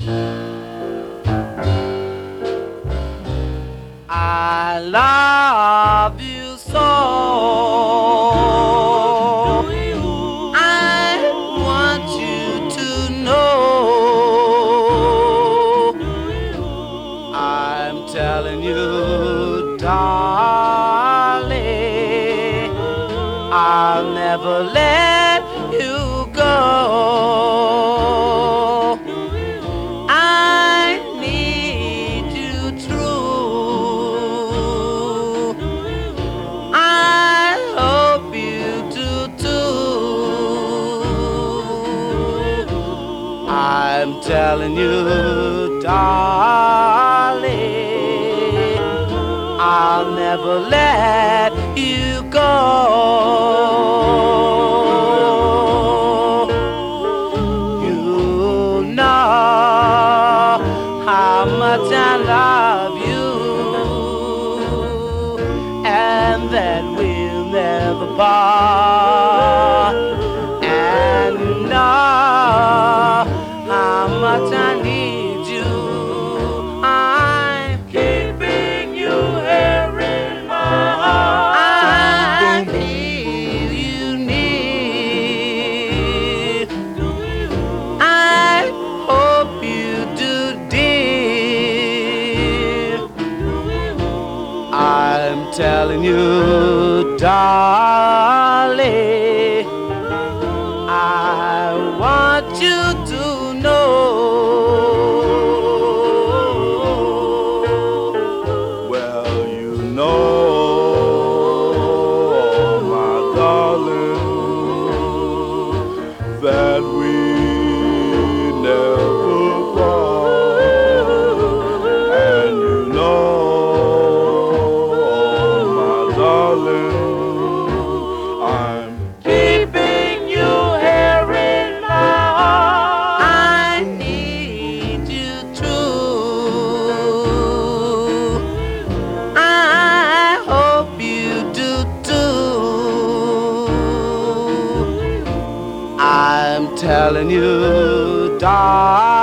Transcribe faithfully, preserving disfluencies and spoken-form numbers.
I love you so. I want you to know. I'm telling you, darling, I'll never let you go. I need you true. I hope you do too. I'm telling you, darling, I'll never let you go. You know how much I love you, and that we'll never part. And you know how much I need you. I'm keeping you here in my heart. I feel you near. I hope you do, dear. I'm telling you, darling, I want you to know. Well, you know, my darling, that we never part. And you know, my darling, I'm Keeping you here in my heart. I need you true. I hope you do too. I'm telling you, darling,